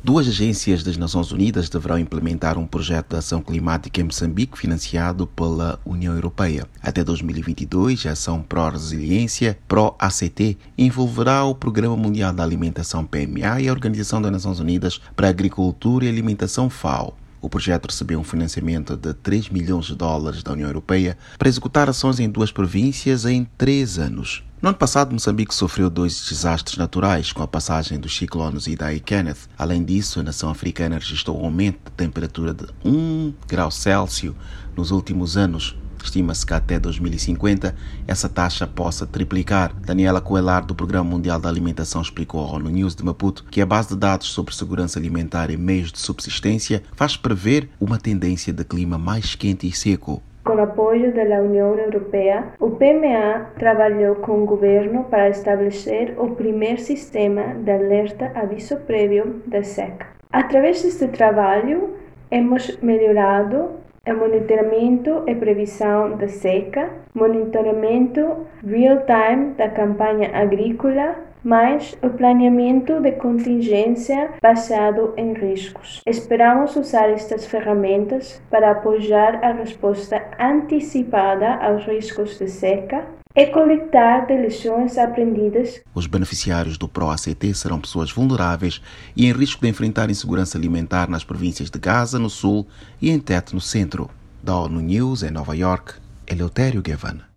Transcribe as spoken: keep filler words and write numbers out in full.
Duas agências das Nações Unidas deverão implementar um projeto de ação climática em Moçambique financiado pela União Europeia. Até dois mil e vinte e dois, a ação Pró-Resiliência, Pró-A C T, envolverá o Programa Mundial da Alimentação P M A e a Organização das Nações Unidas para a Agricultura e Alimentação F A O. O projeto recebeu um financiamento de três milhões de dólares da União Europeia para executar ações em duas províncias em três anos. No ano passado, Moçambique sofreu dois desastres naturais com a passagem dos ciclones Ida e Kenneth. Além disso, a nação africana registrou um aumento de temperatura de um grau Celsius nos últimos anos. Estima-se que até dois mil e cinquenta essa taxa possa triplicar. Daniela Coelar, do Programa Mundial da Alimentação, explicou ao ONU News de Maputo que a base de dados sobre segurança alimentar e meios de subsistência faz prever uma tendência de clima mais quente e seco. Com o apoio da União Europeia, o P M A trabalhou com o governo para estabelecer o primeiro sistema de alerta aviso prévio da seca. Através deste trabalho, hemos melhorado o monitoramento e previsão da seca, monitoramento real-time da campanha agrícola, mais o planeamento de contingência baseado em riscos. Esperamos usar estas ferramentas para apoiar a resposta antecipada aos riscos de seca e coletar de lições aprendidas. Os beneficiários do Pró-A C T serão pessoas vulneráveis e em risco de enfrentar insegurança alimentar nas províncias de Gaza, no sul, e em Tete, no centro. Da ONU News, em Nova York, Eleutério Gavan.